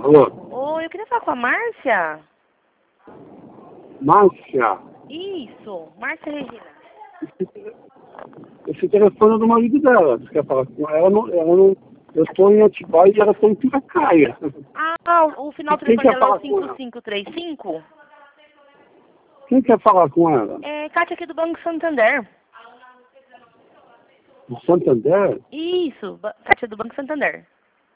Alô? Oi, eu queria falar com a Márcia. Márcia? Isso, Márcia Regina. Esse telefone é do marido dela. Você quer falar com ela? Não, eu estou em Atibaia e ela está em Piracaia. Ah, o final do Quem telefone quer dela é falar o com ela? 5535? Quem quer falar com ela? É Kátia aqui do Banco Santander. Do Santander? Isso, Kátia do Banco Santander.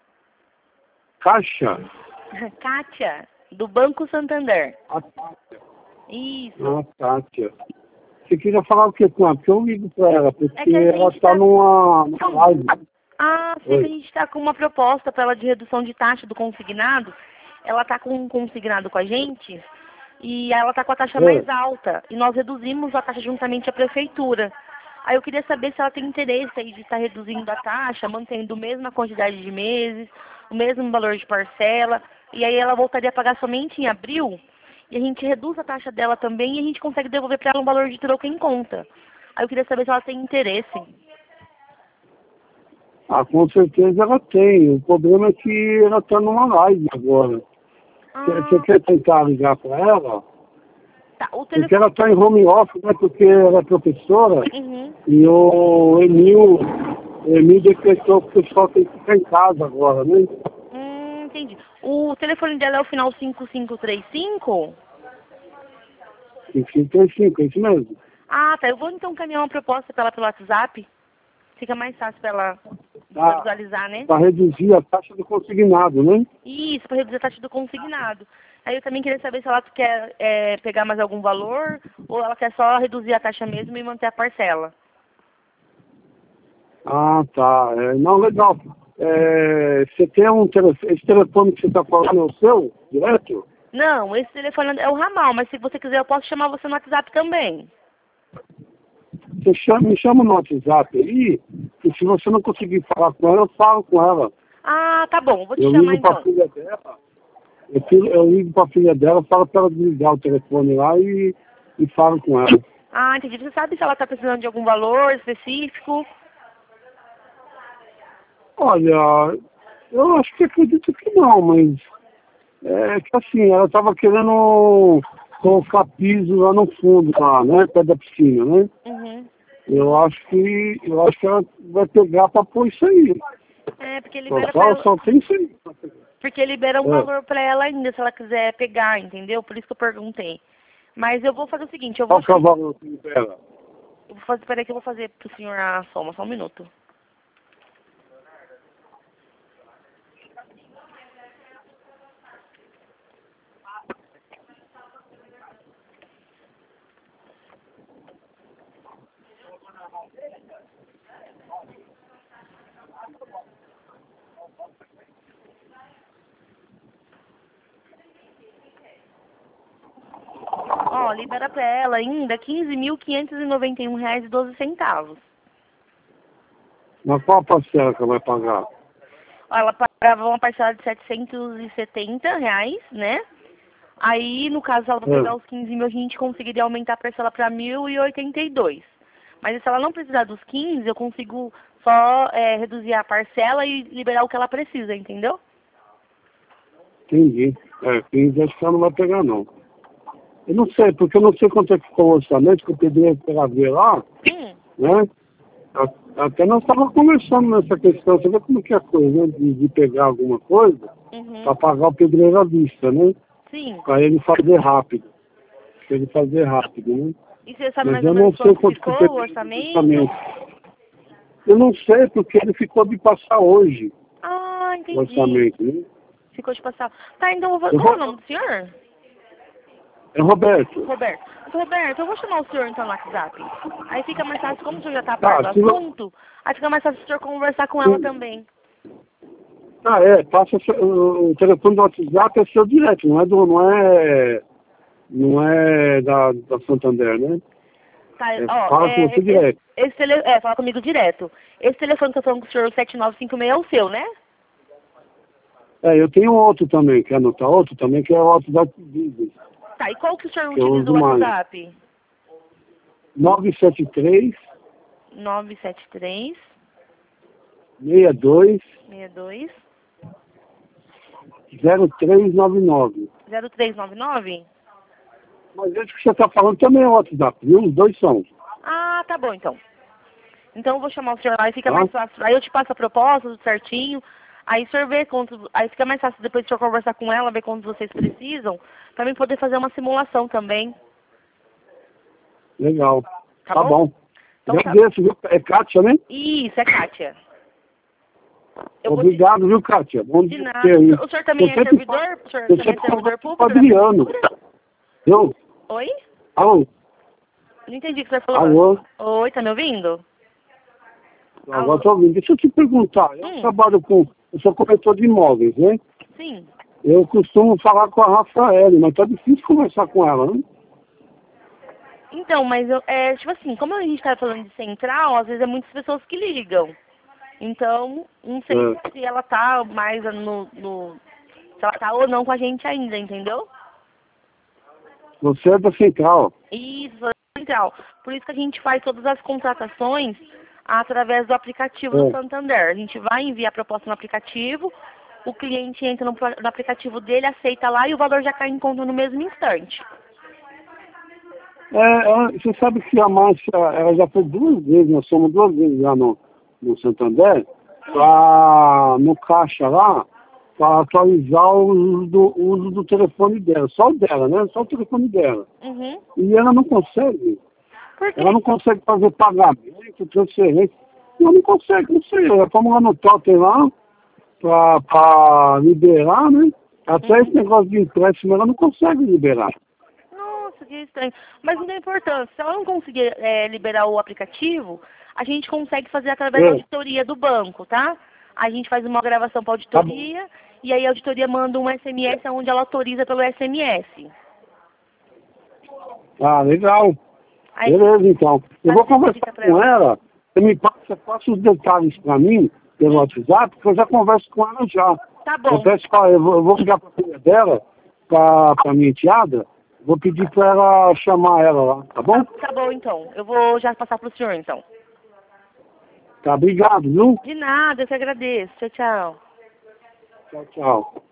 Caixa? Kátia, do Banco Santander. A Kátia. Isso. Ah, Kátia. Você queria falar o que com ela? Porque eu ligo para ela, porque É que a ela gente está tá... numa live. Ah, sei que a Oi. gente está com uma proposta para ela de redução de taxa do consignado. Ela está com um consignado com a gente e ela está com a taxa É. mais alta. E nós reduzimos a taxa juntamente à prefeitura. Aí eu queria saber se ela tem interesse aí de estar reduzindo a taxa, mantendo a mesma quantidade de meses, o mesmo valor de parcela. E aí ela voltaria a pagar somente em abril. E a gente reduz a taxa dela também e a gente consegue devolver para ela um valor de troco em conta. Aí eu queria saber se ela tem interesse. Ah, com certeza ela tem. O problema é que ela está numa live agora. Você Ah, quer tentar ligar para ela? tá. O Porque telefone. ela está em home office, né? Porque ela é professora Uhum. e o Emil decretou que o pessoal tem que ficar em casa agora, né? Entendi. O telefone dela é o final 5535? 55, é isso mesmo. Ah, tá. Eu vou então caminhar uma proposta para ela pelo WhatsApp. Fica mais fácil para ela Tá, visualizar, né? para reduzir a taxa do consignado, né? Isso, para reduzir a taxa do consignado. Aí eu também queria saber se ela quer pegar mais algum valor ou ela quer só reduzir a taxa mesmo e manter a parcela. Ah, tá. Não, legal. Você tem esse telefone que você está falando é o seu, direto? Não, esse telefone é o ramal, mas se você quiser eu posso chamar você no WhatsApp também. Me chama no WhatsApp aí, e se você não conseguir falar com ela, eu falo com ela. Ah, tá bom. Vou te Eu chamar ligo para a então. filha dela, eu ligo para a filha dela, falo para ela desligar o telefone lá e falo com ela. Ah, entendi. Você sabe se ela está precisando de algum valor específico? Olha, eu acho que acredito que não, mas é que assim, ela estava querendo colocar piso lá no fundo, lá, né? Perto da piscina, né? Uhum. Eu acho que ela vai pegar para pôr isso aí. É, porque Só, libera pra só, ela, só tem isso aí. porque libera um É. valor pra ela ainda, se ela quiser pegar, entendeu? Por isso que eu perguntei. Mas eu vou fazer o seguinte, Qual que é o valor dela? eu vou fazer, peraí que eu vou fazer pro senhor a soma, só um minuto. Ó, libera pra ela ainda R$ 15.591,12. Mas qual a parcela que ela vai pagar? Ó, ela pagava uma parcela de R$ 770, né? Aí, no caso, ela vai É. pegar os 15 mil, a gente conseguiria aumentar a parcela para 1.082. Mas se ela não precisar dos 15, eu consigo só reduzir a parcela e liberar o que ela precisa, entendeu? Entendi. 15 acho que ela não vai pegar, não. Eu não sei, porque eu não sei quanto é que ficou o orçamento, que eu pedi para ver lá, Hum, né? Até nós estávamos conversando nessa questão, você vê como que é a coisa, né? De pegar alguma coisa para uhum, pagar o pedreiro à vista, né? sim. Para ele fazer rápido. Para ele fazer rápido, né? E você sabe Mas mais ou eu não menos sei quanto quanto que ficou o pegou de orçamento? orçamento. Eu não sei, porque ele ficou de passar hoje Ah, o entendi. orçamento, né? Ficou de passar. Tá, então eu vou... Eu Qual é o vou, nome do senhor? é Roberto. Roberto. Roberto, eu vou chamar o senhor então no WhatsApp. Aí fica mais fácil, como o senhor já tá a par Tá, do se, assunto, aí fica mais fácil o senhor conversar com ela se, também. passa o telefone do WhatsApp é seu direto, não é da Santander, né? Tá, ó, Fala com você direto. fala comigo direto. Esse telefone que eu tô falando com o senhor, o 7956, é o seu, né? Eu tenho outro também, quer anotar outro também, que é o WhatsApp Business, Tá, e qual que o senhor que eu utiliza uso o mais. WhatsApp? 973 973 62 62 0399. 0399? Mas esse que você está falando também é o WhatsApp, viu? Os dois são. Ah, tá bom então. Então eu vou chamar o senhor lá e fica Tá? mais fácil. Aí eu te passo a proposta, tudo certinho. Aí o senhor vê quantos. Aí fica mais fácil depois o senhor conversar com ela, ver quantos vocês precisam, pra mim poder fazer uma simulação também. Legal. Tá Tá bom? bom. Então tá. Agradeço, viu? É Kátia, né? Isso, é Kátia. Eu vou Obrigado, viu, Kátia? Bom De dia nada. pra você aí. O senhor também é sempre servidor? falo- O senhor eu também é sempre servidor falo com o público da Adriano. prefeitura? Eu? Oi? Alô? Não entendi o que o senhor falou. Alô? Oi, tá me ouvindo? Agora estou ouvindo. Deixa eu te perguntar. Eu trabalho com... Eu sou corretor de imóveis, né? Sim. Eu costumo falar com a Rafael, mas tá difícil conversar com ela, né? Então, mas tipo assim, como a gente tá falando de central, às vezes é muitas pessoas que ligam. Então, não sei se ela tá mais se ela tá ou não com a gente ainda, entendeu? Você é da Central. Isso, central. Por isso que a gente faz todas as contratações através do aplicativo do Santander. A gente vai enviar a proposta no aplicativo, o cliente entra no aplicativo dele, aceita lá e o valor já cai em conta no mesmo instante. Você sabe que a Márcia, ela já foi 2 vezes, nós fomos 2 vezes lá no Santander, no caixa lá, para atualizar o uso do telefone dela, só o dela, né? Só o telefone dela. Uhum. E ela não consegue. Por quê? Ela não consegue fazer pagamento, transferência. Ela não consegue, não sei. Vamos lá no totem lá, para liberar, né? Até esse negócio de empréstimo ela não consegue liberar. Nossa, que estranho. Mas não tem importância. Se ela não conseguir liberar o aplicativo, a gente consegue fazer através da auditoria do banco, tá? A gente faz uma gravação para auditoria e aí a auditoria manda um SMS onde ela autoriza pelo SMS. Ah, legal. Aí, Beleza, então. Eu vou conversar pra com ela. Você me passa os detalhes para mim pelo WhatsApp, porque eu já converso com ela já. Tá bom. Eu vou ligar para a filha dela, para minha enteada, vou pedir para ela chamar ela lá, tá bom? Tá bom, então. Eu vou já passar pro senhor, então. Tá, obrigado, viu? De nada, eu que agradeço. Tchau, tchau. Tchau, tchau.